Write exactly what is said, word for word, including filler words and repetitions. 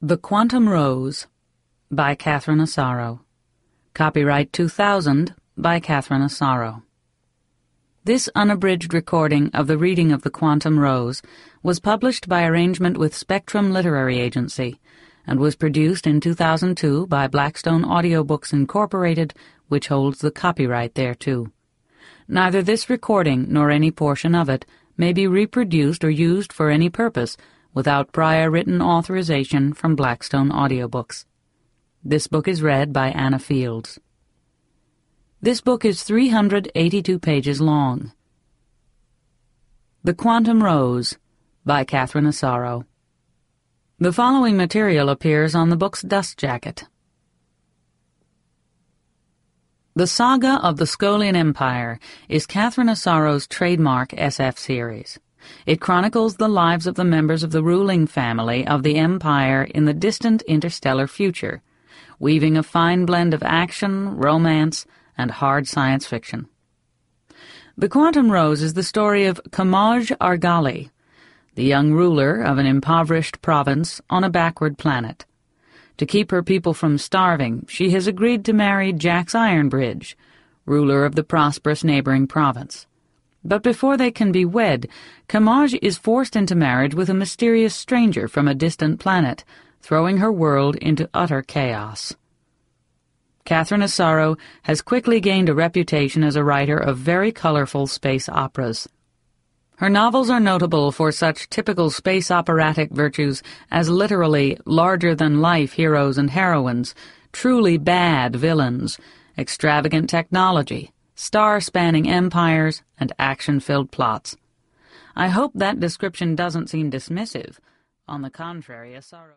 The Quantum Rose by Catherine Asaro. Copyright two thousand by Catherine Asaro. This unabridged recording of the reading of The Quantum Rose was published by arrangement with Spectrum Literary Agency and was produced in two thousand two by Blackstone Audiobooks Incorporated, which holds the copyright thereto. Neither this recording nor any portion of it may be reproduced or used for any purpose without prior written authorization from Blackstone Audiobooks. This book is read by Anna Fields. This book is three hundred eighty-two pages long. The Quantum Rose by Catherine Asaro. The following material appears on the book's dust jacket. The Saga of the Skolian Empire is Catherine Asaro's trademark S F series. It chronicles the lives of the members of the ruling family of the Empire in the distant interstellar future, weaving a fine blend of action, romance, and hard science fiction. The Quantum Rose is the story of Kamaj Argali, the young ruler of an impoverished province on a backward planet. To keep her people from starving, she has agreed to marry Jax Ironbridge, ruler of the prosperous neighboring province. But before they can be wed, Kamaj is forced into marriage with a mysterious stranger from a distant planet, throwing her world into utter chaos. Catherine Asaro has quickly gained a reputation as a writer of very colorful space operas. Her novels are notable for such typical space operatic virtues as literally larger-than-life heroes and heroines, truly bad villains, extravagant technology, star-spanning empires, and action-filled plots. I hope that description doesn't seem dismissive. On the contrary, Asaro...